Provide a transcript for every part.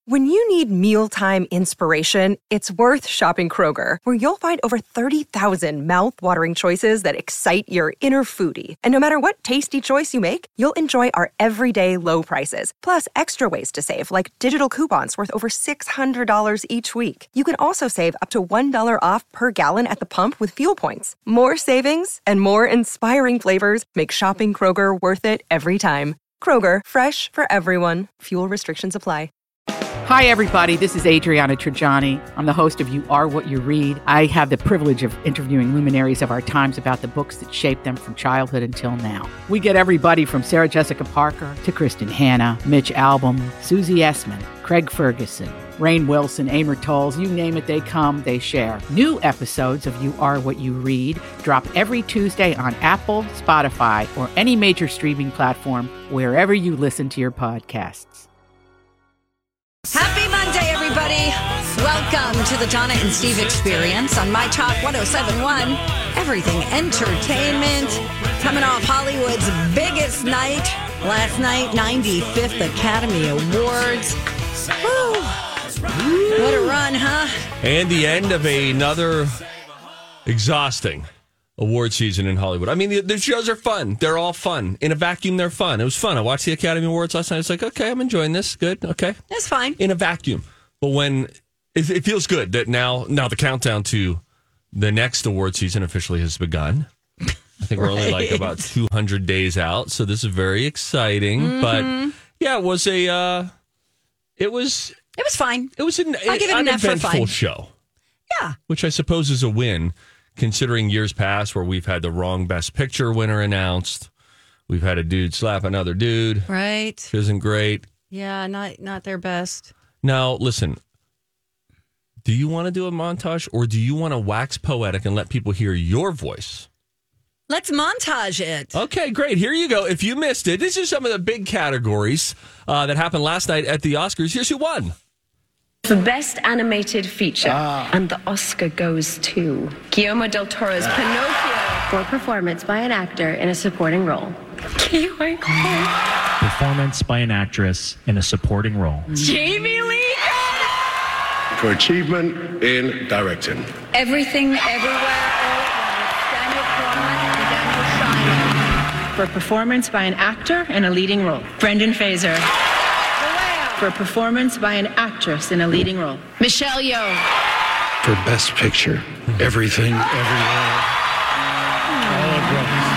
When you need mealtime inspiration, it's worth shopping Kroger, where you'll find over 30,000 mouth-watering choices that excite your inner foodie. And no matter what tasty choice you make, you'll enjoy our everyday low prices, plus extra ways to save, like digital coupons worth over $600 each week. You can also save up to $1 off per gallon at the pump with fuel points. More savings and more inspiring flavors make shopping Kroger worth it every time. Kroger, fresh for everyone. Fuel restrictions apply. Hi, everybody. This is Adriana Trajani. I'm the host of You Are What You Read. I have the privilege of interviewing luminaries of our times about the books that shaped them from childhood until now. We get everybody from Sarah Jessica Parker to Kristen Hanna, Mitch Albom, Susie Essman, Craig Ferguson, Rainn Wilson, Amor Tolls, you name it, they come, they share. New episodes of You Are What You Read drop every Tuesday on Apple, Spotify, or any major streaming platform wherever you listen to your podcasts. Happy Monday, everybody. Welcome to the Donna and Steve Experience on My Talk 107.1. Everything Entertainment. Coming off Hollywood's biggest night. Last night, 95th Academy Awards. Woo. What a run, huh? And the end of another exhausting award season in Hollywood. I mean, the shows are fun. They're all fun. In a vacuum, they're fun. It was fun. I watched the Academy Awards last night. It's like, okay, I'm enjoying this. Good. Okay. That's fine. In a vacuum. But when it feels good that now the countdown to the next award season officially has begun. I think we're only like about 200 days out. So this is very exciting. Mm-hmm. But yeah, it was fine. It was an uneventful show. Yeah. Which I suppose is a win, considering years past where we've had the wrong Best Picture winner announced. We've had a dude slap another dude. Right. Isn't great. Yeah, not their best. Now, listen, do you want to do a montage or do you want to wax poetic and let people hear your voice? Let's montage it. Okay, great. Here you go. If you missed it, these are some of the big categories that happened last night at the Oscars. Here's who won. For Best Animated Feature, and the Oscar goes to Guillermo del Toro's Pinocchio for performance by an actor in a supporting role. Performance by an actress in a supporting role. Jamie Lee Curtis! For achievement in directing. Everything, Everywhere, All at Once, Daniel Kwan and Daniel Scheinert. For performance by an actor in a leading role. Brendan Fraser. For performance by an actress in a leading role. Michelle Yeoh. For Best Picture, Everything, Everywhere, All at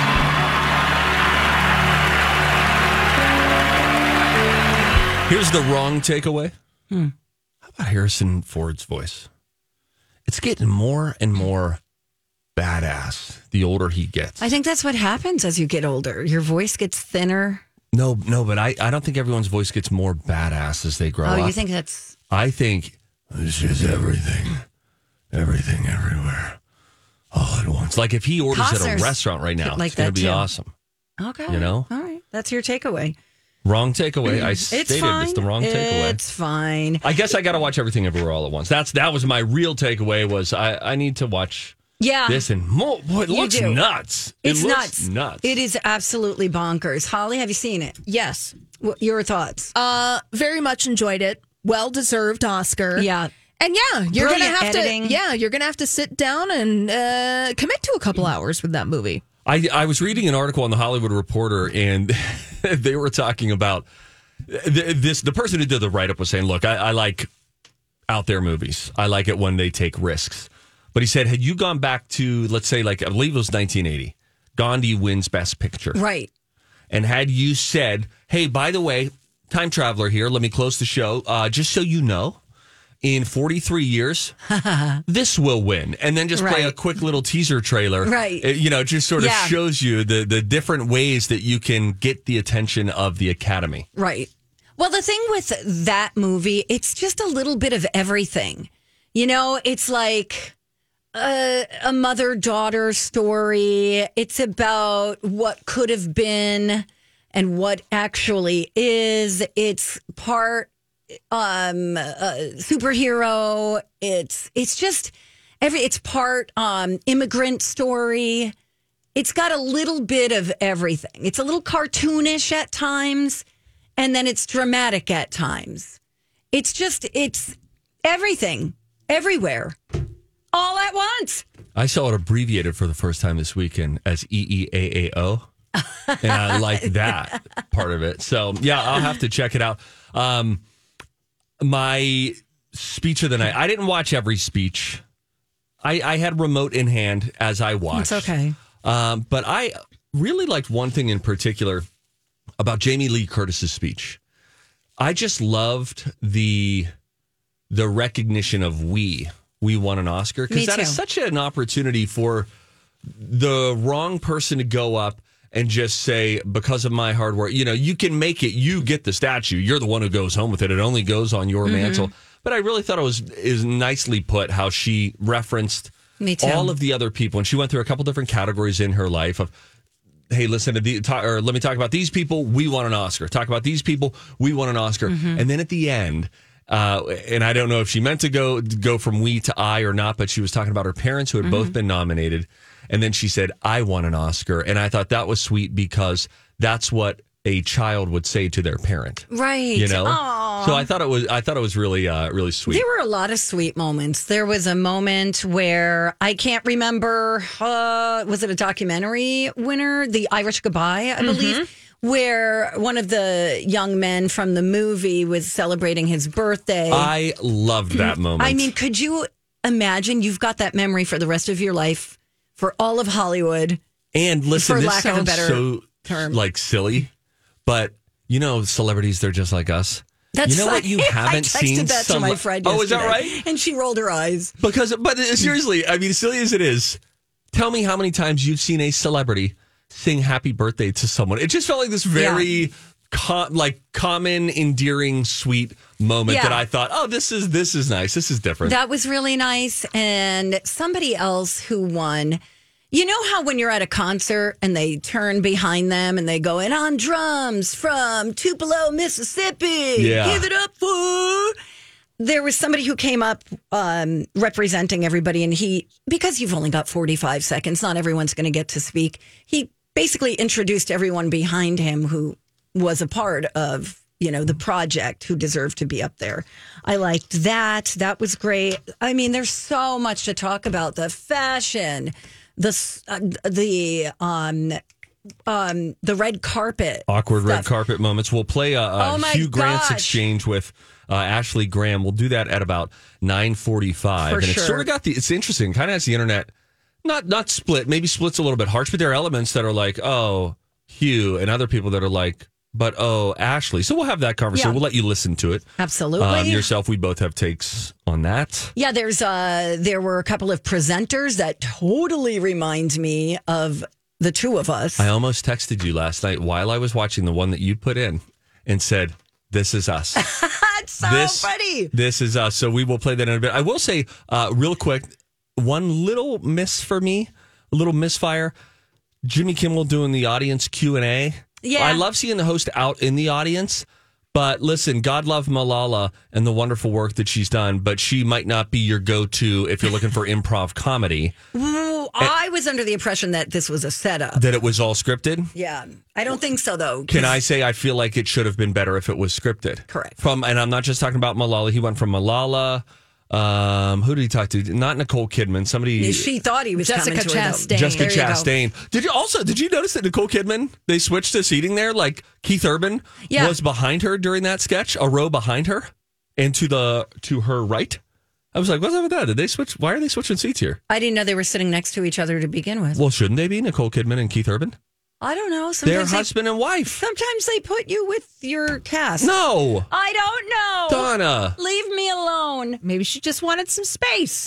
Once. Here's the wrong takeaway. How about Harrison Ford's voice? It's getting more and more badass the older he gets. I think that's what happens as you get older. Your voice gets thinner. No, but I don't think everyone's voice gets more badass as they grow up. Oh, you think that's... I think this is everything, everywhere, all at once. Like if he orders at a restaurant right now, it's going to be awesome. Okay. You know? All right. That's your takeaway. Wrong takeaway. I stated it's the wrong takeaway. It's fine. I guess I got to watch Everything Everywhere All at Once. That was my real takeaway was I need to watch... Yeah. This and more. Boy, it looks nuts. It's it looks nuts. It is absolutely bonkers. Holly, have you seen it? Yes. Your thoughts? Very much enjoyed it. Well-deserved Oscar. Yeah. And yeah, you're going to have editing. you're going to have to sit down and commit to a couple hours with that movie. I was reading an article on the Hollywood Reporter and they were talking about the person who did the write-up was saying, look, I like out there movies. I like it when they take risks. But he said, had you gone back to, let's say, like, I believe it was 1980, Gandhi wins Best Picture. Right. And had you said, hey, by the way, time traveler here, let me close the show. Just so you know, in 43 years, this will win. And then just play a quick little teaser trailer. Right. It just sort of shows you the different ways that you can get the attention of the Academy. Right. Well, the thing with that movie, it's just a little bit of everything. You know, it's like... a mother-daughter story. It's about what could have been and what actually is. It's part superhero. It's just it's part immigrant story. It's got a little bit of everything. It's a little cartoonish at times, and then it's dramatic at times. It's everything, everywhere, all at once. I saw it abbreviated for the first time this weekend as EEAAO. And I like that part of it. So, yeah, I'll have to check it out. My speech of the night, I didn't watch every speech. I had remote in hand as I watched. It's okay. But I really liked one thing in particular about Jamie Lee Curtis's speech. I just loved the recognition of we won an Oscar, because that is such an opportunity for the wrong person to go up and just say, because of my hard work, you can make it, you get the statue. You're the one who goes home with it. It only goes on your mantle. But I really thought is nicely put how she referenced all of the other people. And she went through a couple different categories in her life of, hey, listen to let me talk about these people. We won an Oscar. Talk about these people. We won an Oscar. And then at the end, and I don't know if she meant to go from we to I or not, but she was talking about her parents who had both been nominated. And then she said, I won an Oscar. And I thought that was sweet, because that's what a child would say to their parent. Right. Aww. So I thought it was really, really sweet. There were a lot of sweet moments. There was a moment where I can't remember, was it a documentary winner? The Irish Goodbye, I believe, where one of the young men from the movie was celebrating his birthday. I loved that moment. I mean, could you imagine? You've got that memory for the rest of your life, for all of Hollywood. And listen, for this lack sounds of a better so term. Silly, but celebrities, they're just like us. That's you know what you haven't seen? I texted that to my friend yesterday. Oh, is that right? And she rolled her eyes. But seriously, I mean, silly as it is, tell me how many times you've seen a celebrity sing happy birthday to someone. It just felt like this very common, endearing, sweet moment that I thought, oh, this is nice. This is different. That was really nice. And somebody else who won, you know how when you're at a concert and they turn behind them and they go, and on drums from Tupelo, Mississippi, give it up for... There was somebody who came up representing everybody, and because you've only got 45 seconds, not everyone's going to get to speak. He basically introduced everyone behind him who was a part of, the project, who deserved to be up there. I liked that. That was great. I mean, there's so much to talk about. The fashion, the red carpet. Awkward stuff. red carpet moments. We'll play a Hugh Grant's exchange with Ashley Graham. We'll do that at about 9:45. And it's sort of it's interesting. Kind of has the internet not split, maybe splits a little bit harsh, but there are elements that are like, oh, Hugh, and other people that are like, but oh, Ashley. So we'll have that conversation. We'll let you listen to it. Absolutely. Yourself, we both have takes on that. Yeah, there were a couple of presenters that totally remind me of the two of us. I almost texted you last night while I was watching the one that you put in and said, this is us. It's so funny. This is us. So we will play that in a bit. I will say real quick, one little miss for me, a little misfire. Jimmy Kimmel doing the audience Q&A. Yeah. I love seeing the host out in the audience. But listen, God love Malala and the wonderful work that she's done, but she might not be your go-to if you're looking for improv comedy. Ooh, I was under the impression that this was a setup. That it was all scripted? Yeah. I don't think so, though. Can I say I feel like it should have been better if it was scripted? Correct. And I'm not just talking about Malala. He went from Malala. Who did he talk to? Not Nicole Kidman. Somebody. She thought he was Jessica coming to Chastain. her. Jessica Chastain. Did you notice that Nicole Kidman, they switched to seating there? Like Keith Urban was behind her during that sketch, a row behind her, and to her right. I was like, what's up with that? Did they switch? Why are they switching seats here? I didn't know they were sitting next to each other to begin with. Well, shouldn't they be, Nicole Kidman and Keith Urban? I don't know. They're husband and wife. Sometimes they put you with your cast. No. I don't know. Donna. Leave me alone. Maybe she just wanted some space.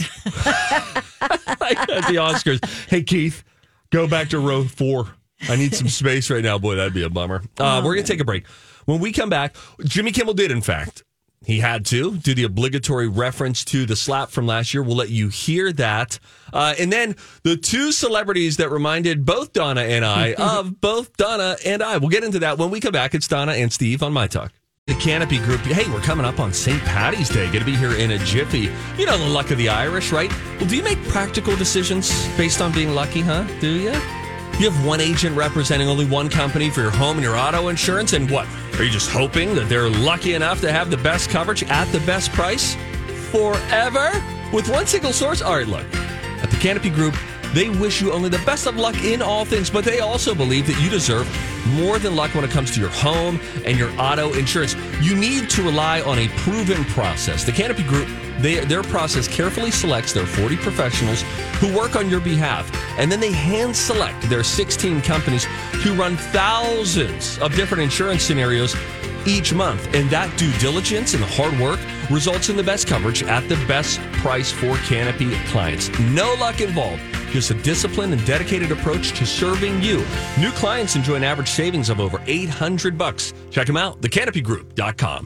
Like at the Oscars. Hey, Keith, go back to row 4. I need some space right now. Boy, that'd be a bummer. We're going to take a break. When we come back, Jimmy Kimmel did, in fact. He had to do the obligatory reference to the slap from last year. We'll let you hear that. And then the two celebrities that reminded both Donna and I of both Donna and I. We'll get into that when we come back. It's Donna and Steve on My Talk. The Canopy Group. Hey, we're coming up on St. Paddy's Day. Going to be here in a jiffy. You know the luck of the Irish, right? Well, do you make practical decisions based on being lucky, huh? Do you? You have one agent representing only one company for your home and your auto insurance, and what? Are you just hoping that they're lucky enough to have the best coverage at the best price forever with one single source? All right, look. At the Canopy Group, they wish you only the best of luck in all things, but they also believe that you deserve more than luck when it comes to your home and your auto insurance. You need to rely on a proven process. The Canopy Group, their process carefully selects their 40 professionals who work on your behalf, and then they hand select their 16 companies who run thousands of different insurance scenarios each month. And that due diligence and hard work results in the best coverage at the best price for Canopy clients. No luck involved. Just a disciplined and dedicated approach to serving you. New clients enjoy an average savings of over $800. Check them out, thecanopygroup.com.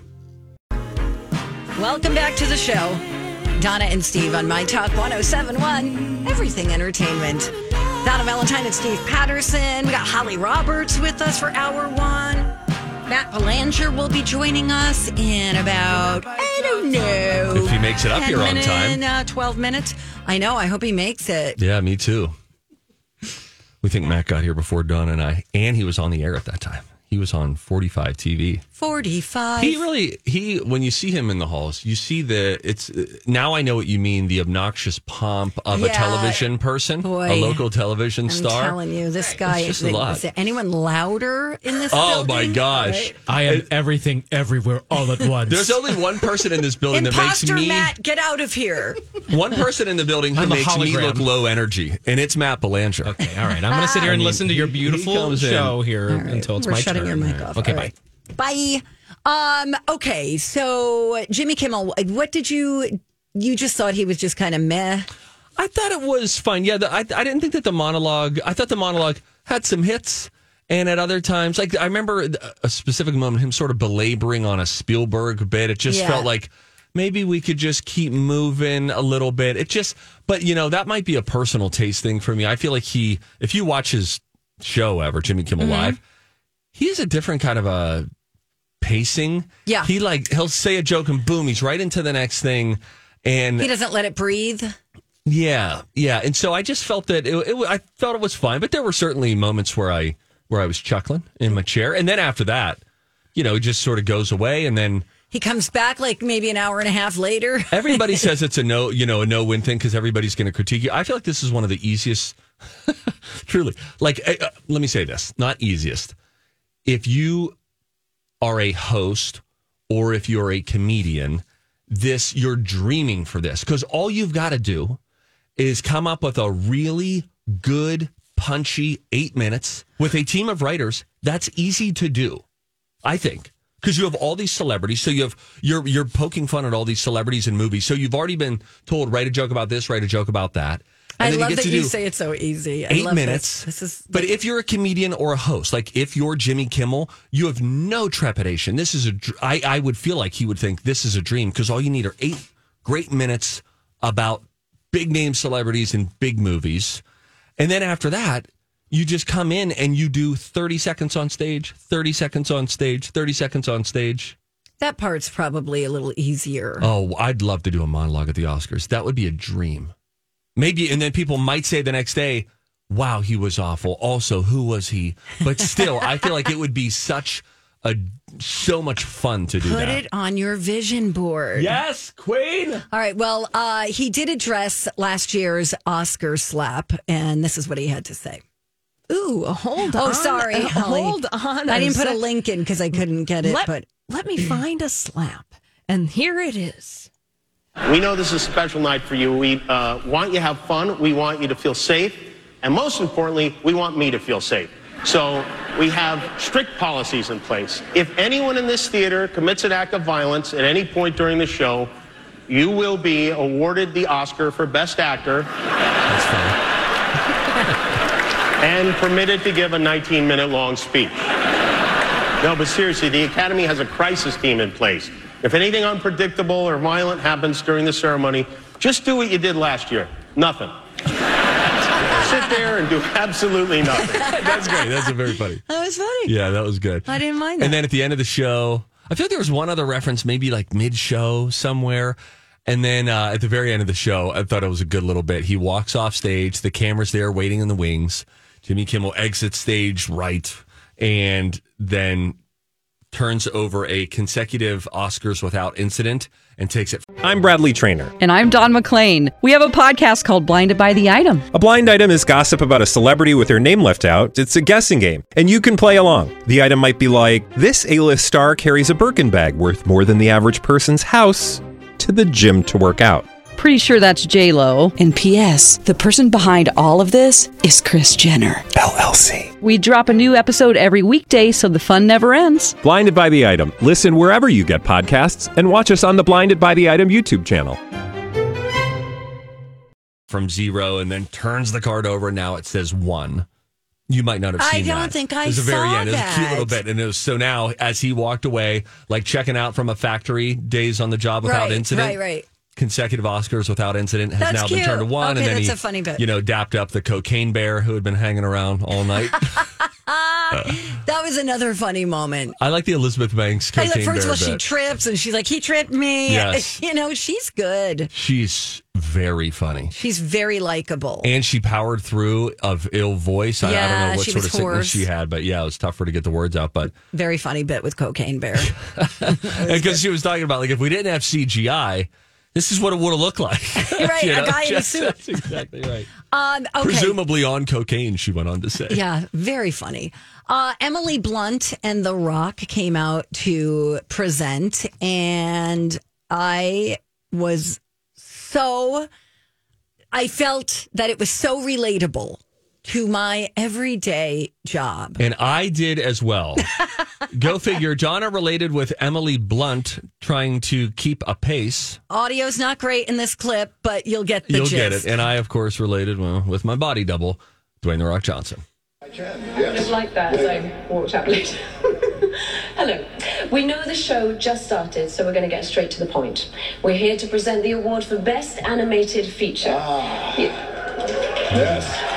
Welcome back to the show. Donna and Steve on My Talk 107.1, Everything Entertainment. Donna Valentine and Steve Patterson. We got Holly Roberts with us for hour one. Matt Belanger will be joining us in about, I don't know. If he makes it up here on time. 12 minutes. I know. I hope he makes it. Yeah, me too. We think Matt got here before Dawn and I, and he was on the air at that time. He was on 45 TV. 45. He when you see him in the halls, you see now I know what you mean, the obnoxious pomp of a television person, a local television star. I'm telling you, this guy is a lot. Is there anyone louder in this building? building? My gosh. Right? I am everything everywhere all at once. There's only one person in this building that makes me... Matt, get out of here. One person in the building who makes me look low energy, and it's Matt Belanger. Okay, all right. I'm going to sit here and listen to your beautiful show here until it's my turn. Your mic off. Okay, right. Bye. Okay, so Jimmy Kimmel, what did you just thought he was just kind of meh? I thought it was fine. Yeah, I didn't think that I thought the monologue had some hits. And at other times, like I remember a specific moment, him sort of belaboring on a Spielberg bit. It just felt like maybe we could just keep moving a little bit. But that might be a personal taste thing for me. I feel like if you watch his show ever, Jimmy Kimmel Live, he has a different kind of a pacing. Yeah. He'll say a joke and boom, he's right into the next thing. And he doesn't let it breathe. Yeah. Yeah. And so I just felt that I thought it was fine, but there were certainly moments where I was chuckling in my chair. And then after that, it just sort of goes away. And then he comes back like maybe an hour and a half later. Everybody says it's a no-win thing because everybody's going to critique you. I feel like this is one of the easiest, truly. Like, let me say this, not easiest. If you are a host or if you're a comedian, you're dreaming for this because all you've got to do is come up with a really good, punchy 8 minutes with a team of writers. That's easy to do, I think, because you have all these celebrities. So you're poking fun at all these celebrities in movies. So you've already been told, write a joke about this, write a joke about that. I love that you say it's so easy. 8 minutes. But if you're a comedian or a host, like if you're Jimmy Kimmel, you have no trepidation. This is I would feel like he would think this is a dream because all you need are 8 great minutes about big name celebrities in big movies. And then after that, you just come in and you do 30 seconds on stage, 30 seconds on stage, 30 seconds on stage. That part's probably a little easier. Oh, I'd love to do a monologue at the Oscars. That would be a dream. Maybe, and then people might say the next day, wow, he was awful. Also, who was he? But still, I feel like it would be so much fun to do that. Put it on your vision board. Yes, Queen. All right. Well, he did address last year's Oscar slap, and this is what he had to say. Ooh, hold on. Oh, sorry. Hold on. I didn't put a link in because I couldn't get it. But let me find a slap. And here it is. We know this is a special night for you. We want you to have fun. We want you to feel safe. And most importantly, we want me to feel safe. So we have strict policies in place. If anyone in this theater commits an act of violence at any point during the show, you will be awarded the Oscar for Best Actor. That's funny. And permitted to give a 19-minute long speech. No, but seriously, the Academy has a crisis team in place. If anything unpredictable or violent happens during the ceremony, just do what you did last year. Nothing. Sit there and do absolutely nothing. That's great. That's very funny. That was funny. Yeah, that was good. I didn't mind that. And then at the end of the show, I feel like there was one other reference, maybe like mid-show somewhere. And then at the very end of the show, I thought it was a good little bit. He walks off stage. The camera's there waiting in the wings. Jimmy Kimmel exits stage right. And then turns over a consecutive Oscars without incident and takes it. I'm Bradley Trainer. And I'm Don McClain. We have a podcast called Blinded by the Item. A blind item is gossip about a celebrity with their name left out. It's a guessing game, and you can play along. The item might be like, this A-list star carries a Birkin bag worth more than the average person's house to the gym to work out. Pretty sure that's J-Lo. And P.S. the person behind all of this is Kris Jenner, LLC. We drop a new episode every weekday so the fun never ends. Blinded by the Item. Listen wherever you get podcasts and watch us on the Blinded by the Item YouTube channel. From 0 and then turns the card over. Now it says 1. You might not have seen that. I don't think I saw that. It was the very end. It was a cute little bit. And it was, so now, as he walked away, like checking out from a factory, days on the job without incident. Right. Consecutive Oscars without incident has That's now cute. been turned to 1. Okay, and then that's he, a funny bit. Dapped up the cocaine bear who had been hanging around all night. That was another funny moment. I like the Elizabeth Banks cocaine bear. First of all, she bit. trips and she's like, he tripped me. Yes. She's good. She's very funny. She's very likable. And she powered through of ill voice. I don't know what sort of sickness she had, but yeah, it was tough for her to get the words out. But very funny bit with Cocaine Bear. Because she was talking about, like, if we didn't have CGI, this is what it would have looked like. Right, a guy in a suit. That's exactly right. Okay. Presumably on cocaine, she went on to say. Yeah, very funny. Emily Blunt and The Rock came out to present, and I felt that it was so relatable to my everyday job. And I did as well. Go figure. Donna related with Emily Blunt trying to keep a pace. Audio's not great in this clip, but you'll get the You'll gist. get it. And I, of course, related with my body double, Dwayne The Rock Johnson. I just like that, so I walked out later. Hello. We know the show just started, so we're going to get straight to the point. We're here to present the award for Best Animated Feature. Yes.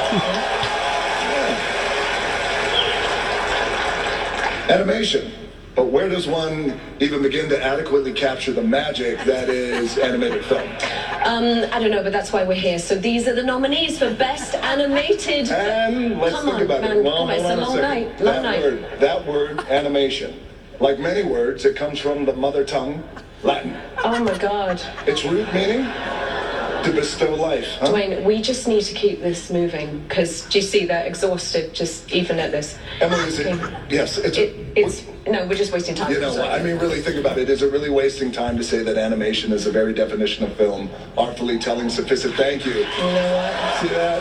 Animation. But where does one even begin to adequately capture the magic that is animated film? I don't know, but that's why we're here. So these are the nominees for Best Animated. And let's think about it. Well, it's a long night. Long night. That word, animation. Like many words, it comes from the mother tongue, Latin. Oh my God. Its root meaning? To bestow life. Huh? Dwayne, we just need to keep this moving because do you see they're exhausted just even at this? Emily, yes, no, we're just wasting time. I mean, really think about it. Is it really wasting time to say that animation is the very definition of film, artfully telling sophisticated? Thank you. You know what? See that?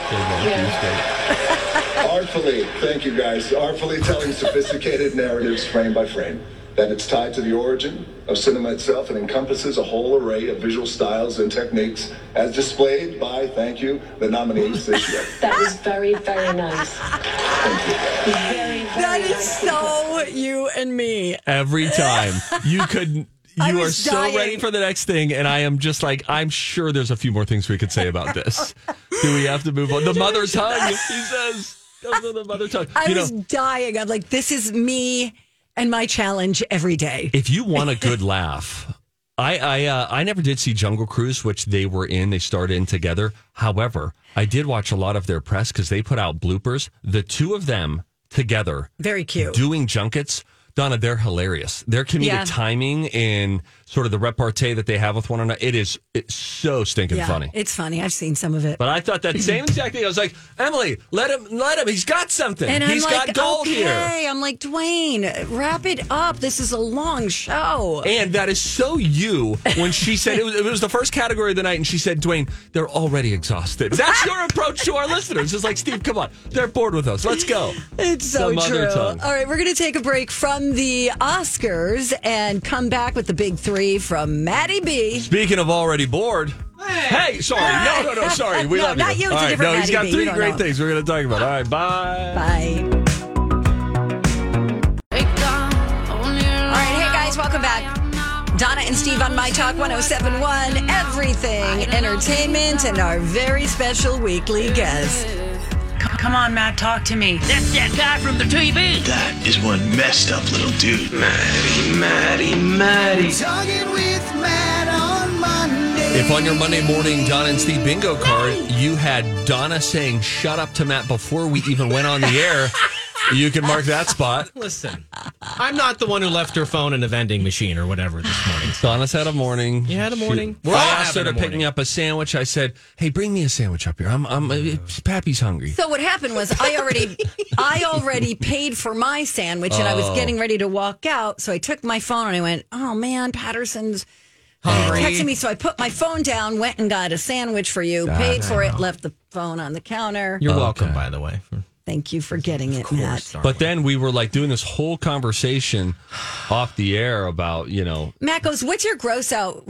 Yeah. Artfully, thank you guys. Artfully telling sophisticated narratives frame by frame. That it's tied to the origin of cinema itself and encompasses a whole array of visual styles and techniques as displayed by, thank you, the nominees this year. That was very, very nice. Thank you. That is so you and me. Every time. You are so dying. ready for the next thing, and I am just like, I'm sure there's a few more things we could say about this. Do we have to move on? The mother tongue, he says. The mother tongue. I was dying. I'm like, this is me and my challenge every day. If you want a good laugh, I never did see Jungle Cruise, which they were in. They starred in together. However, I did watch a lot of their press because they put out bloopers. The two of them together, very cute, doing junkets. Donna, they're hilarious. Their comedic timing and sort of the repartee that they have with one another, it's so stinking funny. It's funny. I've seen some of it. But I thought that same exact thing. I was like, Emily, let him. He's got something. And He's I'm got like, gold here. I'm like, Dwayne, wrap it up. This is a long show. And that is so you when she said, it was the first category of the night, and she said, Dwayne, they're already exhausted. That's your approach to our listeners. It's like, Steve, come on. They're bored with us. Let's go. It's so true. All right, we're going to take a break from the Oscars and come back with the big three from Maddie B. Speaking of already bored. Hey, sorry. No, sorry. We love you. Not you. It's all a right, different he's Maddie got B. three You don't great know. things we're going to talk about. All right, bye. Bye. All right, hey guys, welcome back. Donna and Steve on My Talk 107.1, everything entertainment, and our very special weekly guest. Come on, Matt, talk to me. That's that guy from the TV. That is one messed up little dude. Maddie. Talking with Matt on Monday. If on your Monday morning Donna and Steve bingo card, you had Donna saying shut up to Matt before we even went on the air, you can mark that spot. Listen, I'm not the one who left her phone in a vending machine or whatever this morning. Donna's had a morning. You had a morning? I asked her to pick me up a sandwich. I said, hey, bring me a sandwich up here. Pappy's hungry. So what happened was I already paid for my sandwich and I was getting ready to walk out. So I took my phone and I went, oh man, Patterson's texting me. So I put my phone down, went and got a sandwich for you, paid for it, left the phone on the counter. You're welcome, by the way. Thank you for getting it, Matt. But then we were like doing this whole conversation off the air about, Matt goes, what's your gross out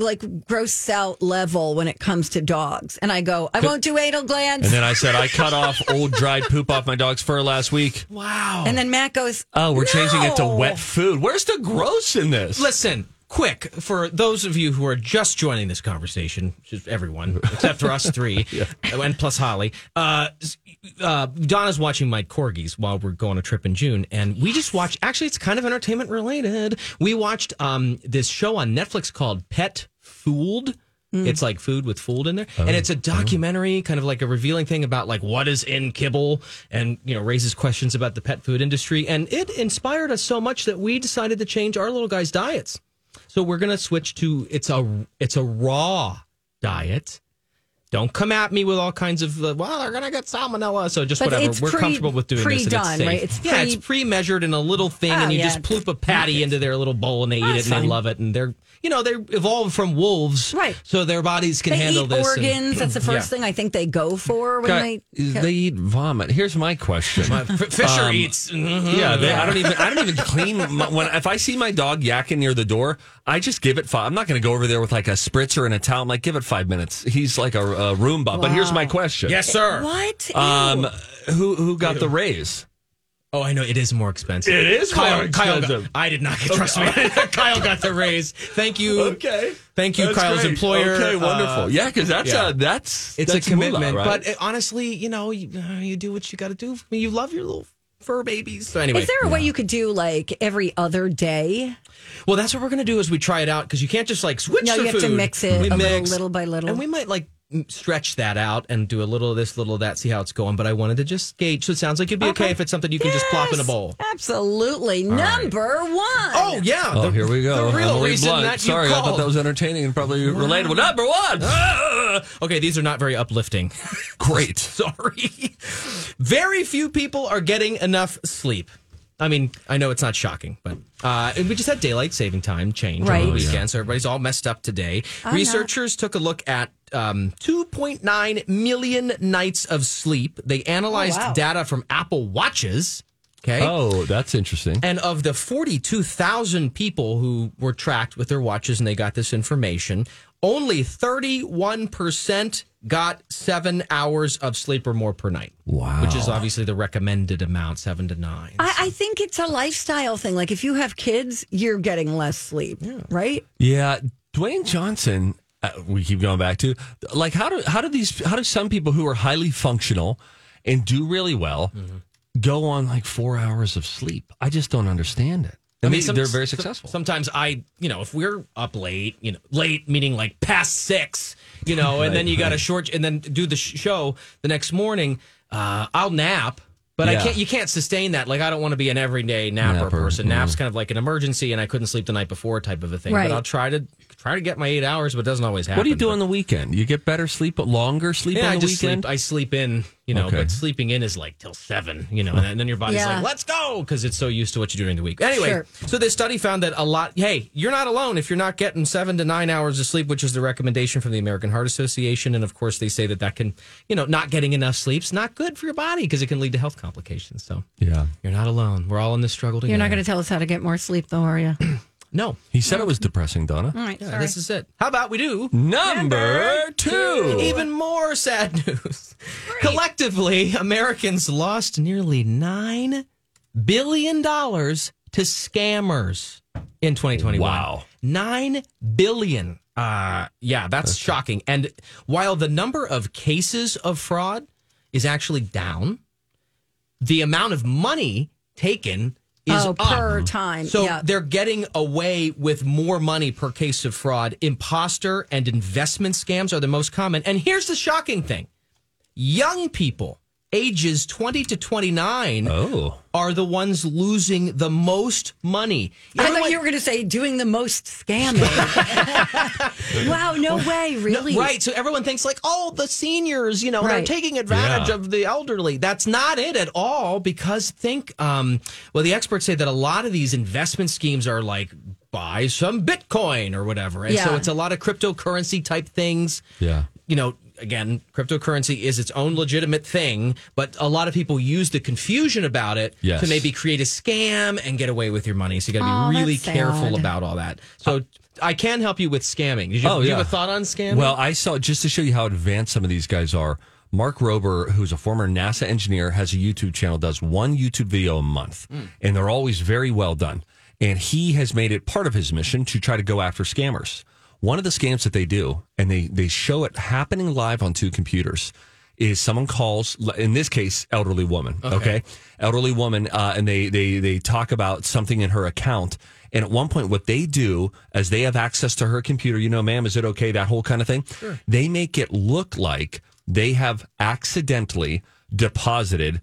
level when it comes to dogs? And I go, I won't do anal glands. And then I said, I cut off old dried poop off my dog's fur last week. Wow. And then Matt goes, oh, we're changing it to wet food. Where's the gross in this? Listen. Quick, for those of you who are just joining this conversation, just everyone, except for us three, and plus Holly, Donna's watching my corgis while we're going on a trip in June, and we just watched, actually it's kind of entertainment related, we watched this show on Netflix called Pet Fooled. It's like food with fooled in there. And it's a documentary, kind of like a revealing thing about like what is in kibble and, raises questions about the pet food industry. And it inspired us so much that we decided to change our little guys' diets. So we're going to switch to it's a raw diet. Don't come at me with all kinds of they're going to get salmonella. So just whatever. We're comfortable with doing this. And it's safe. Right? It's pre-measured in a little thing, and you just ploop a patty into their little bowl, and they eat it, and they love it, and they're they evolved from wolves, right? So their bodies can handle eat this. Organs. That's the first thing I think they go for when they eat vomit. Here's my question: Fisher eats. I don't even clean. If I see my dog yakking near the door, I just give it 5. I'm not going to go over there with like a spritzer and a towel. I'm like, give it 5 minutes. He's like a Roomba. Wow. But here's my question: yes, sir. What? Who got the raise? Oh, I know. It is more expensive. It is more expensive. I did not get, trust me. Kyle got the raise. Thank you. Okay. Thank you, that's Kyle's great. employer. Okay, wonderful. Because that's a commitment. Moolah, right? But honestly, you do what you got to do. You love your little fur babies. So anyway. Is there a way you could do like every other day? Well, that's what we're going to do as we try it out, because you can't just like switch the food. No, you have to mix it little by little. And we might like stretch that out and do a little of this, little of that, see how it's going. But I wanted to just gauge. So it sounds like it'd be okay if it's something you can just plop in a bowl. Absolutely. Number one. Oh, yeah. Oh, here we go. The real reason Blunt. that Sorry, you I called. thought that was entertaining and probably relatable. Number one. Okay, these are not very uplifting. Great. Sorry. Very few people are getting enough sleep. I mean, I know it's not shocking, but we just had daylight saving time change on the weekend, so everybody's all messed up today. Researchers took a look at 2.9 million nights of sleep. They analyzed data from Apple Watches. Okay. Oh, that's interesting. And of the 42,000 people who were tracked with their watches and they got this information, only 31% got 7 hours of sleep or more per night. Wow. Which is obviously the recommended amount, 7 to 9. I think it's a lifestyle thing. Like if you have kids, you're getting less sleep, right? Yeah. Dwayne Johnson, we keep going back to, like, how do some people who are highly functional and do really well go on like 4 hours of sleep? I just don't understand it. I mean, they're very successful. Sometimes if we're up late, late meaning like past 6, and then you got a short, and then do the show the next morning, I'll nap. But you can't sustain that. Like, I don't want to be an everyday napper person. Nap's kind of like an emergency, and I couldn't sleep the night before type of a thing. Right. But I'll try to get my 8 hours, but it doesn't always happen. What do you do on the weekend? You get better sleep, longer sleep on the weekend? I sleep in, but sleeping in is like till 7, and then your body's like, let's go, because it's so used to what you do during the week. Anyway, so this study found that you're not alone if you're not getting 7 to 9 hours of sleep, which is the recommendation from the American Heart Association. And of course, they say that can, not getting enough sleep's not good for your body because it can lead to health complications. So you're not alone. We're all in this struggle together. You're not going to tell us how to get more sleep, though, are you? No. He said it was depressing, Donna. All right, sorry. This is it. How about we do number 2? Even more sad news. Collectively, Americans lost nearly $9 billion to scammers in 2021. Wow. $9 billion. That's shocking. And while the number of cases of fraud is actually down, the amount of money taken is up. Per time. So they're getting away with more money per case of fraud. Imposter and investment scams are the most common. And here's the shocking thing. Young people ages 20 to 29 are the ones losing the most money. I thought you were going to say doing the most scamming. Wow, no way, really? No, right. So everyone thinks like, oh, the seniors, they're taking advantage of the elderly. That's not it at all, because the experts say that a lot of these investment schemes are like, buy some Bitcoin or whatever. And so it's a lot of cryptocurrency type things. Yeah. Again, cryptocurrency is its own legitimate thing, but a lot of people use the confusion about it to maybe create a scam and get away with your money. So you got to be really careful about all that. So I can help you with scamming. Do you have a thought on scamming? Well, I saw, just to show you how advanced some of these guys are, Mark Rober, who's a former NASA engineer, has a YouTube channel, does one YouTube video a month, and they're always very well done. And he has made it part of his mission to try to go after scammers. One of the scams that they do, and they show it happening live on two computers, is someone calls, in this case, elderly woman, okay? Elderly woman, and they talk about something in her account. And at one point, what they do, as they have access to her computer, ma'am, is it okay, that whole kind of thing? Sure. They make it look like they have accidentally deposited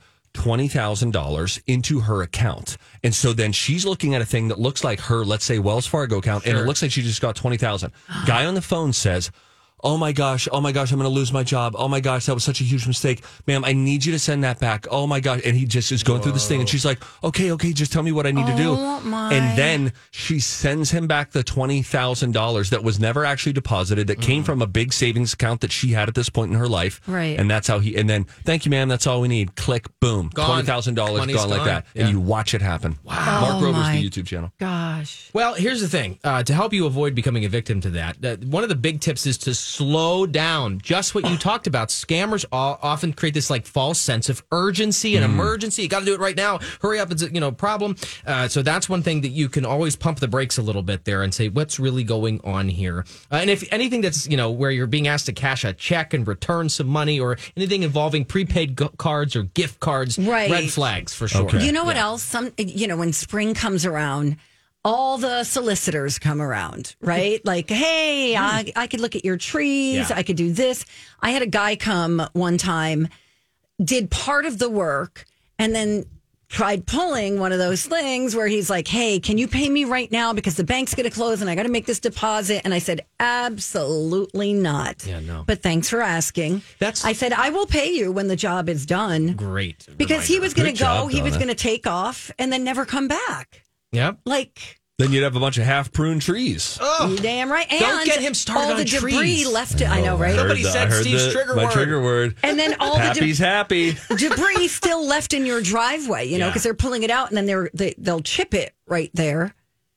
$20,000 into her account. And so then she's looking at a thing that looks like her, let's say, Wells Fargo account, and it looks like she just got $20,000. Guy on the phone says, oh my gosh, I'm going to lose my job. Oh my gosh, that was such a huge mistake. Ma'am, I need you to send that back. Oh my gosh. And he just is going through this thing, and she's like, okay, just tell me what I need to do. And then she sends him back the $20,000 that was never actually deposited, that came from a big savings account that she had at this point in her life. Right. And that's how and then, thank you, ma'am, that's all we need. Click, boom, $20,000 gone like that. Yeah. And you watch it happen. Wow. Mark Rober's the YouTube channel. Gosh. Well, here's the thing. To help you avoid becoming a victim to that, one of the big tips is to slow down. Just what you talked about. Scammers often create this like false sense of urgency and emergency. You got to do it right now. Hurry up. It's a problem. So that's one thing that you can always pump the brakes a little bit there and say, what's really going on here? And if anything that's, where you're being asked to cash a check and return some money, or anything involving prepaid cards or gift cards, red flags for sure. Okay. You know what else? When spring comes around, all the solicitors come around, right? Like, hey, I could look at your trees. I could do this. I had a guy come one time, did part of the work, and then tried pulling one of those things where he's like, hey, can you pay me right now because the bank's going to close and I got to make this deposit? And I said, absolutely not. Yeah, no. But thanks for asking. I said, I will pay you when the job is done. Great. Because he was going to go, he was going to take off and then never come back. Yep. Then you'd have a bunch of half-pruned trees. Oh, you damn right. And don't get him started all the on debris trees. left. I know, right? Somebody said Steve's trigger word. My trigger word. And then all Happy's happy. Debris still left in your driveway, because they're pulling it out and then they'll chip it right there.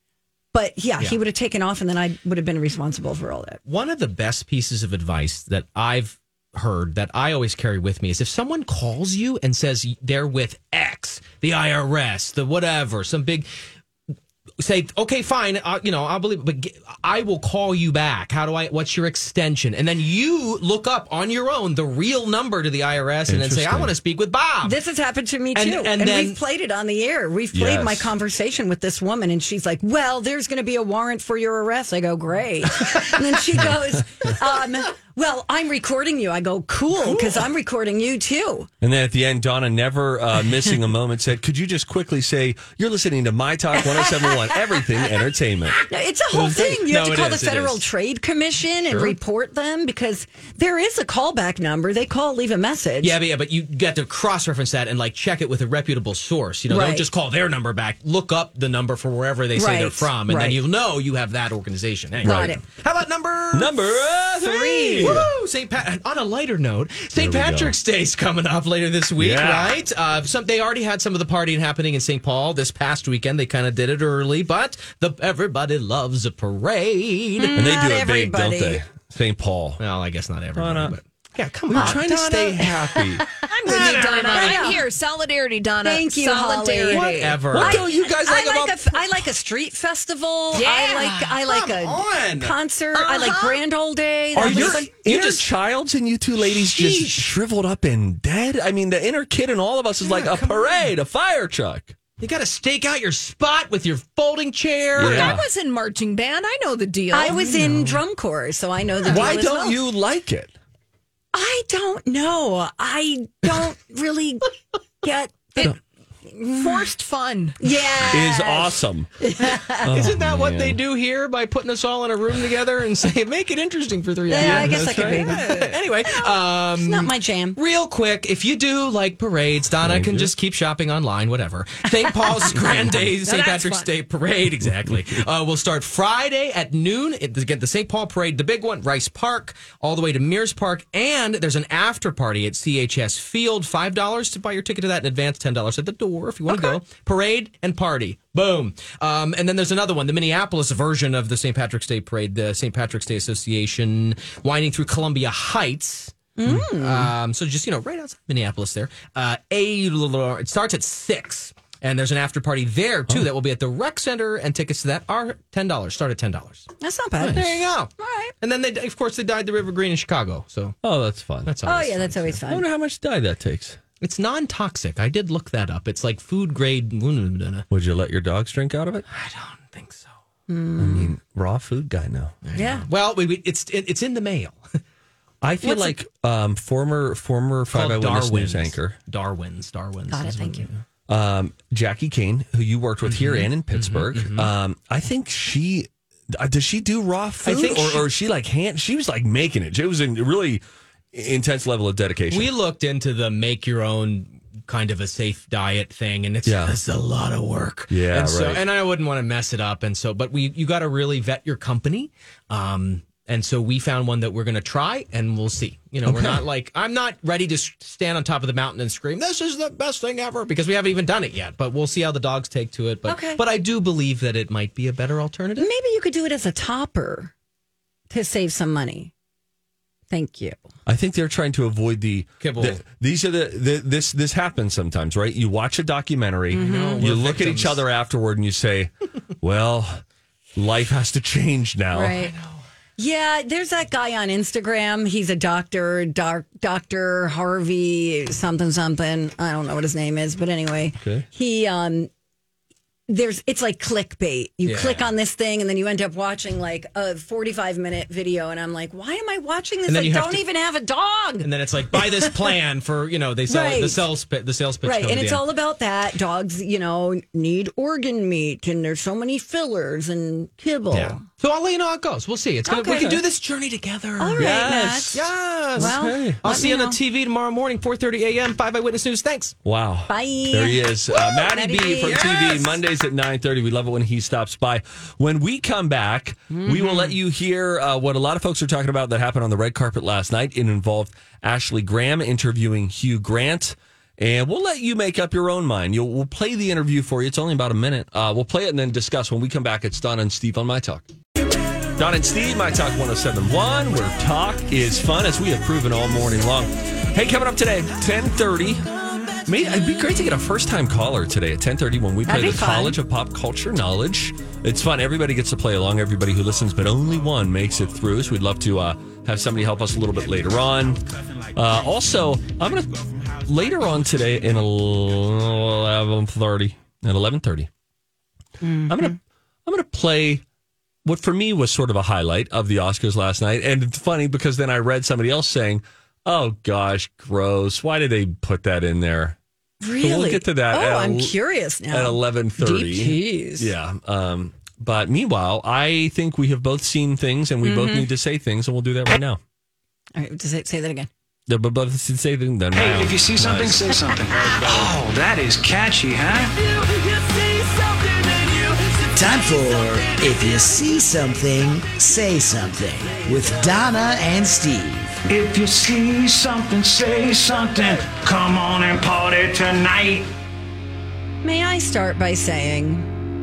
But he would have taken off, and then I would have been responsible for all that. One of the best pieces of advice that I've heard that I always carry with me is if someone calls you and says they're with X, the IRS, the whatever, some big, say, okay, fine, I'll believe it, but I will call you back. What's your extension? And then you look up on your own the real number to the IRS and then say, I want to speak with Bob. This has happened to me too. And then, we've played it on the air. We've played my conversation with this woman, and she's like, well, there's going to be a warrant for your arrest. I go, great. And then she goes, well, I'm recording you. I go, cool, because I'm recording you too. And then at the end, Donna, never missing a moment, said, could you just quickly say, you're listening to My Talk 107.1, everything entertainment. No, it's a whole thing. You have to call the Federal Trade Commission and report them, because there is a callback number. They leave a message. Yeah, but you got to cross-reference that and check it with a reputable source. Don't just call their number back. Look up the number for wherever they say they're from, and then you'll know you have that organization. Anyway. Got it. How about number 3? Woo! On a lighter note, St. Patrick's Day's coming up later this week, right? They already had some of the partying happening in St. Paul this past weekend. They kind of did it early, but everybody loves a parade. And they do it big, don't they? St. Paul. Well, I guess not everybody, but yeah, come on. We're trying to stay happy. I'm with you, Donna. I'm here. Solidarity, Donna. Thank you, Solidarity. Holly. Whatever. What don't you guys like about... I like a street festival. Yeah. I like a concert. I like Grand Ole Day. Are your inner childs and you two ladies just shriveled up and dead? I mean, the inner kid in all of us is like a parade, a fire truck. You got to stake out your spot with your folding chair. Look, I was in marching band. I know the deal. I was in drum corps, so I know the deal. Why don't you like it? I don't know. I don't really get it. Forced fun. Yeah. Is awesome. Isn't that what they do here by putting us all in a room together and say, make it interesting for 3 hours? Yeah, I guess that could be. Anyway. It's not my jam. Real quick, if you do like parades, Donna can just keep shopping online, whatever. St. Paul's Grand Day, St. Patrick's Day Parade, exactly. We'll start Friday at noon. Again, the St. Paul Parade, the big one, Rice Park, all the way to Mears Park. And there's an after party at CHS Field, $5 to buy your ticket to that in advance, $10 at the door if you want to go. Parade and party. Boom. And then there's another one, the Minneapolis version of the St. Patrick's Day Parade, the St. Patrick's Day Association, winding through Columbia Heights. So just, right outside Minneapolis there. It starts at 6. And there's an after party there, too, that will be at the Rec Center. And tickets to that are $10. Start at $10. That's not bad. Nice. There you go. All right. And then, they dyed the River Green in Chicago. So that's fun. That's always fun. That's always fun. I wonder how much dye that takes. It's non-toxic. I did look that up. It's like food grade. Would you let your dogs drink out of it? I don't think so. I mean, raw food guy now. Yeah. Well, it's in the mail. I feel like former 5 Eyewitness news anchor. Darwin's. Got it. Thank you. Jackie Kane, who you worked with here and in Pittsburgh. I think does she do raw food? I think or she she was like making it. It was a really intense level of dedication. We looked into the make your own kind of a safe diet thing, and it's a lot of work. Yeah, and I wouldn't want to mess it up. And so, but you got to really vet your company. And so we found one that we're going to try, and we'll see. We're not I'm not ready to stand on top of the mountain and scream, this is the best thing ever, because we haven't even done it yet. But we'll see how the dogs take to it. But I do believe that it might be a better alternative. Maybe you could do it as a topper to save some money. Thank you. I think they're trying to avoid the kibble. This happens sometimes, right? You watch a documentary, you look at each other afterward, and you say, well, life has to change now. Right. Yeah, there's that guy on Instagram. He's a doctor, Dr. Harvey something. I don't know what his name is, but anyway, he it's like clickbait. You click on this thing and then you end up watching like a 45-minute video, and I'm like, why am I watching this? I don't even have a dog. And then it's like, buy this plan for, they sell the sales pitch. Right, and it's all about that. Dogs, need organ meat, and there's so many fillers and kibble. Yeah. So I'll let you know how it goes. We'll see. We can do this journey together. All right, yes. Yes. Well, I'll see you on the TV tomorrow morning, 4:30 a.m., 5 Eyewitness News. Thanks. Wow. Bye. There he is. Maddie B from TV, Mondays at 9:30. We love it when he stops by. When we come back, we will let you hear what a lot of folks are talking about that happened on the red carpet last night. It involved Ashley Graham interviewing Hugh Grant. And we'll let you make up your own mind. We'll play the interview for you. It's only about a minute. We'll play it and then discuss. When we come back, it's Donna and Steve on My Talk. Donna and Steve, My Talk 107.1, where talk is fun, as we have proven all morning long. Hey, coming up today, 10:30. It'd be great to get a first-time caller today at 10:30 when we play the College of Pop Culture Knowledge. It's fun. Everybody gets to play along. Everybody who listens, but only one makes it through. So we'd love to have somebody help us a little bit later on. Also, I'm going to... Later on today in 11:30, at 11:30, I'm gonna play what for me was sort of a highlight of the Oscars last night. And it's funny because then I read somebody else saying, "Oh gosh, gross! Why did they put that in there?" Really? So we'll get to that. I'm curious now. At 11:30. Jeez. Yeah. But meanwhile, I think we have both seen things, and we both need to say things, and we'll do that right now. All right, say that again. Hey, if you see something, say something. Oh, that is catchy, huh? Time for If You See Something, Say Something with Donna and Steve. If you see something, say something. Come on and party tonight. May I start by saying,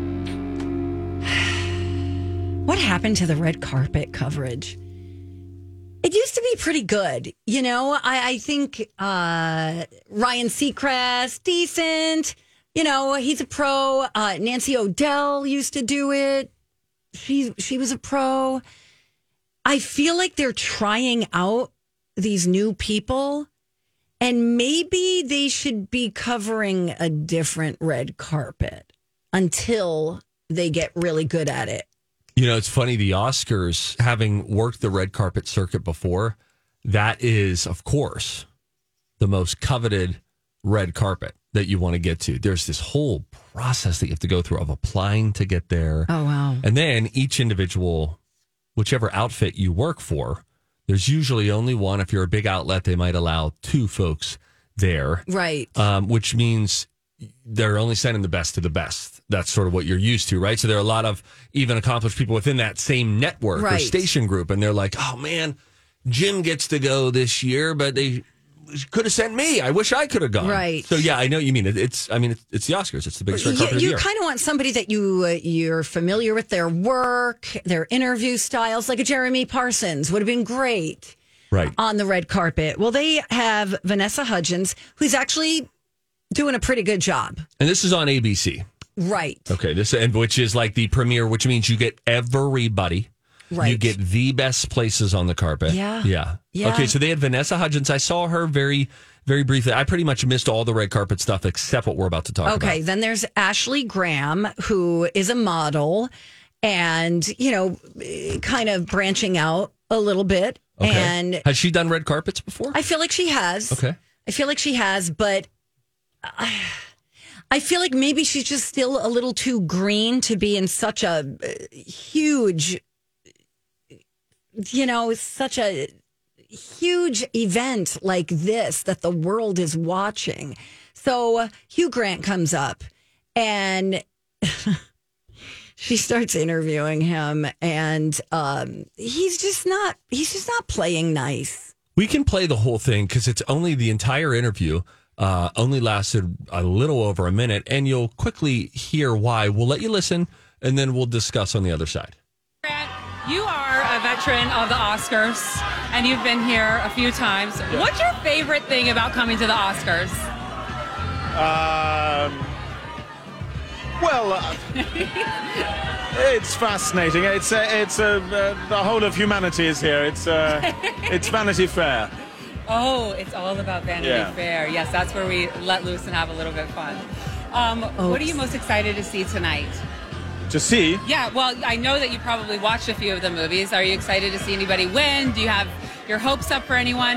what happened to the red carpet coverage? It used to be pretty good. I think Ryan Seacrest, decent. He's a pro. Nancy O'Dell used to do it. She was a pro. I feel like they're trying out these new people, and maybe they should be covering a different red carpet until they get really good at it. It's funny, the Oscars, having worked the red carpet circuit before, that is, of course, the most coveted red carpet that you want to get to. There's this whole process that you have to go through of applying to get there. Oh, wow. And then each individual, whichever outfit you work for, there's usually only one. If you're a big outlet, they might allow 2 folks there. Right. Which means they're only sending the best to the best. That's sort of what you're used to, right? So there are a lot of even accomplished people within that same network or station group. And they're like, oh, man, Jim gets to go this year, but they could have sent me. I wish I could have gone. Right. So, yeah, I know what you mean. It's the Oscars. It's the biggest red carpet of the year. You kind of want somebody that you're familiar with their work, their interview styles, like a Jeremy Parsons would have been great. Right. On the red carpet. Well, they have Vanessa Hudgens, who's actually doing a pretty good job. And this is on ABC. Right. Okay. Which is like the premiere, which means you get everybody. Right. You get the best places on the carpet. Yeah. Okay, so they had Vanessa Hudgens. I saw her very, very briefly. I pretty much missed all the red carpet stuff except what we're about to talk about. Okay, then there's Ashley Graham, who is a model and, kind of branching out a little bit. Okay. And has she done red carpets before? I feel like she has. Okay. I feel like she has, but I feel like maybe she's just still a little too green to be in such a huge, such a huge event like this that the world is watching. So Hugh Grant comes up and she starts interviewing him, and he's just not playing nice. We can play the whole thing because it's only the entire interview. Only lasted a little over a minute, and you'll quickly hear why. We'll let you listen, and then we'll discuss on the other side. Grant, you are a veteran of the Oscars, and you've been here a few times. Yeah. What's your favorite thing about coming to the Oscars? It's fascinating. The whole of humanity is here. It's Vanity Fair. Oh, it's all about Vanity Fair. Yes, that's where we let loose and have a little bit of fun. What are you most excited to see tonight? To see? Yeah, well, I know that you probably watched a few of the movies. Are you excited to see anybody win? Do you have your hopes up for anyone?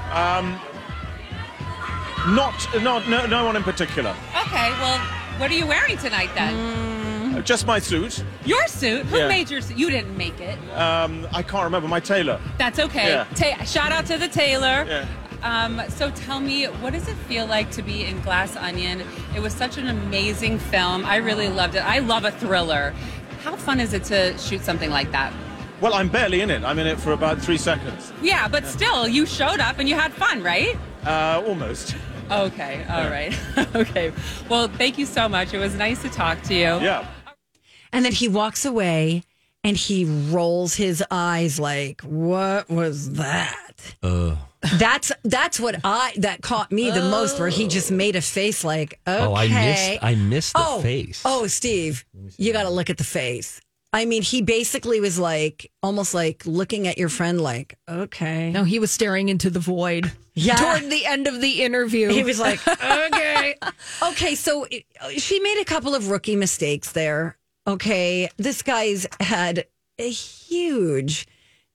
No one in particular. Okay, well, what are you wearing tonight then? Just my suit. Your suit? Who made your suit? You didn't make it. I can't remember. My tailor. That's okay. Yeah. Shout out to the tailor. Yeah. So tell me, what does it feel like to be in Glass Onion? It was such an amazing film. I really loved it. I love a thriller. How fun is it to shoot something like that? Well, I'm barely in it. I'm in it for about 3 seconds. Yeah, but still, you showed up and you had fun, right? Almost. Okay, all right. Okay. Well, thank you so much. It was nice to talk to you. Yeah. And then he walks away and he rolls his eyes like, what was that? That's what that caught me the most, where he just made a face like, okay. Oh, I missed the face. Oh, Steve, you got to look at the face. I mean, he basically was like, almost like looking at your friend like, okay. No, he was staring into the void. Yeah. Toward the end of the interview. He was like, okay. Okay, so she made a couple of rookie mistakes there. Okay, this guy's had a huge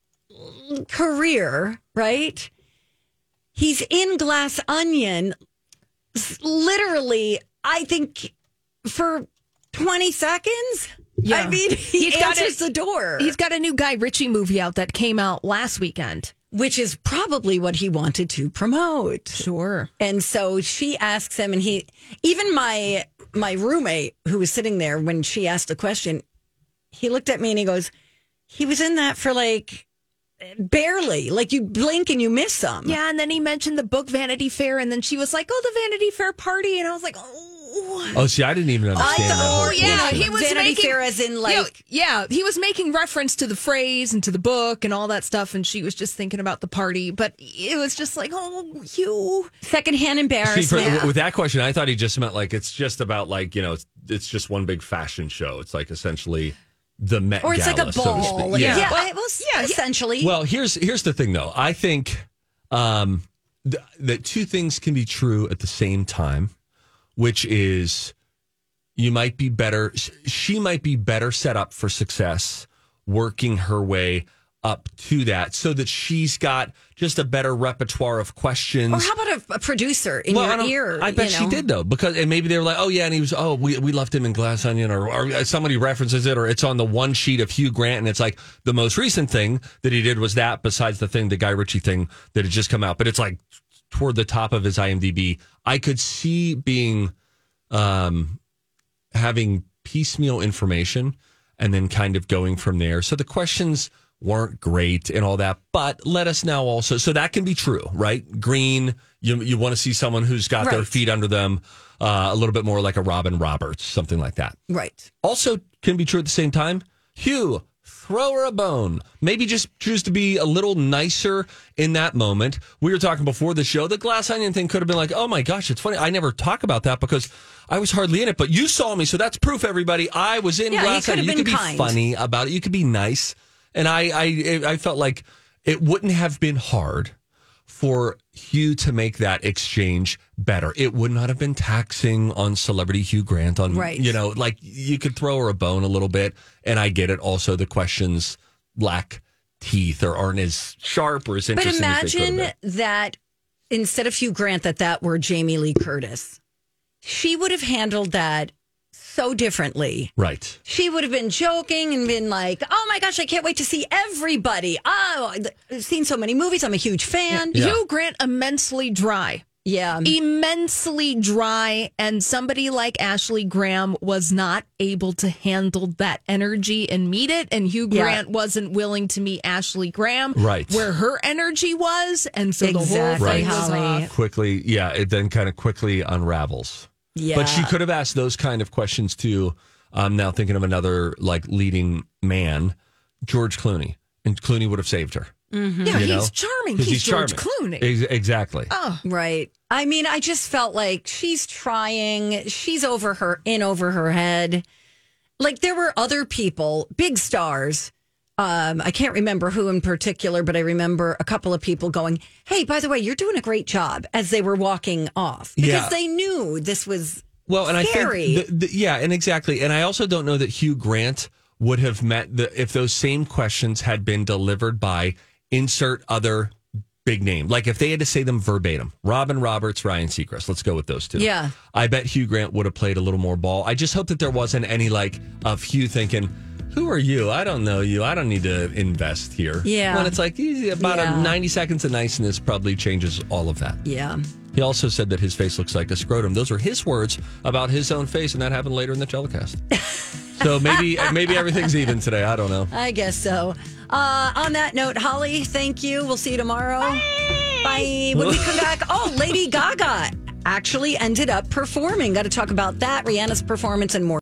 career, right? He's in Glass Onion, literally, I think, for 20 seconds. Yeah. I mean, he answers the door. He's got a new Guy Ritchie movie out that came out last weekend. Which is probably what he wanted to promote. Sure. And so she asks him, and even my roommate who was sitting there when she asked the question, he looked at me and he goes, he was in that for like barely, like you blink and you miss some. Yeah, and then he mentioned the book Vanity Fair, and then she was like, oh, the Vanity Fair party. And I was like, Oh, see, I didn't even understand that whole he was Vanity making, Fair as in like... he was making reference to the phrase and to the book and all that stuff, and she was just thinking about the party, but it was just like, oh, you... Secondhand embarrassment. See, with that question, I thought he just meant like, it's just about like, it's just one big fashion show. It's like essentially the Met Gala, or it's like a ball. So to speak. Essentially. Well, here's the thing though. I think that two things can be true at the same time, which is she might be better set up for success working her way up to that so that she's got just a better repertoire of questions. Or how about a producer in your ear? I bet she did, though, and maybe they were like, oh, yeah, and he was, we left him in Glass Onion, or somebody references it, or it's on the one sheet of Hugh Grant, and it's like the most recent thing that he did was that, besides the Guy Ritchie thing that had just come out. But it's like toward the top of his IMDb. I could see being, having piecemeal information and then kind of going from there. So the questions weren't great and all that, but let us now also, so that can be true, right? Green, you want to see someone who's got their feet under them, a little bit more like a Robin Roberts, something like that. Right. Also can be true at the same time. Hugh, throw her a bone. Maybe just choose to be a little nicer in that moment. We were talking before the show, the Glass Onion thing could have been like, oh my gosh, it's funny. I never talk about that because I was hardly in it, but you saw me, so that's proof, everybody. I was in Glass Onion. You could be funny about it. You could be nice. And I felt like it wouldn't have been hard for Hugh to make that exchange better. It would not have been taxing on celebrity Hugh Grant like you could throw her a bone a little bit. And I get it. Also, the questions lack teeth or aren't as sharp or as interesting. But imagine that instead of Hugh Grant, that were Jamie Lee Curtis. She would have handled that so differently. Right. She would have been joking and been like, oh my gosh, I can't wait to see everybody. Oh, I've seen so many movies. I'm a huge fan. Yeah. Hugh Grant, immensely dry. Yeah. Immensely dry. And somebody like Ashley Graham was not able to handle that energy and meet it. And Hugh Grant wasn't willing to meet Ashley Graham where her energy was. And so the whole thing was off. Quickly, it then kind of quickly unravels. Yeah. But she could have asked those kind of questions too. I'm now thinking of another leading man, George Clooney. And Clooney would have saved her. Mm-hmm. Yeah, he's charming. He's George Clooney. Exactly. Oh, right. I mean, I just felt like she's trying. She's over her head. Like there were other people, big stars. I can't remember who in particular, but I remember a couple of people going, hey, by the way, you're doing a great job as they were walking off because they knew this was scary. I think, and exactly. And I also don't know that Hugh Grant would have met if those same questions had been delivered by insert other big name. Like if they had to say them verbatim, Robin Roberts, Ryan Seacrest, let's go with those two. Yeah. I bet Hugh Grant would have played a little more ball. I just hope that there wasn't any of Hugh thinking, who are you? I don't know you. I don't need to invest here. Yeah. When it's like about 90 seconds of niceness probably changes all of that. Yeah. He also said that his face looks like a scrotum. Those were his words about his own face, and that happened later in the telecast. So maybe everything's even today. I don't know. I guess so. On that note, Holly, thank you. We'll see you tomorrow. Bye. When we come back, Lady Gaga actually ended up performing. Got to talk about that, Rihanna's performance, and more.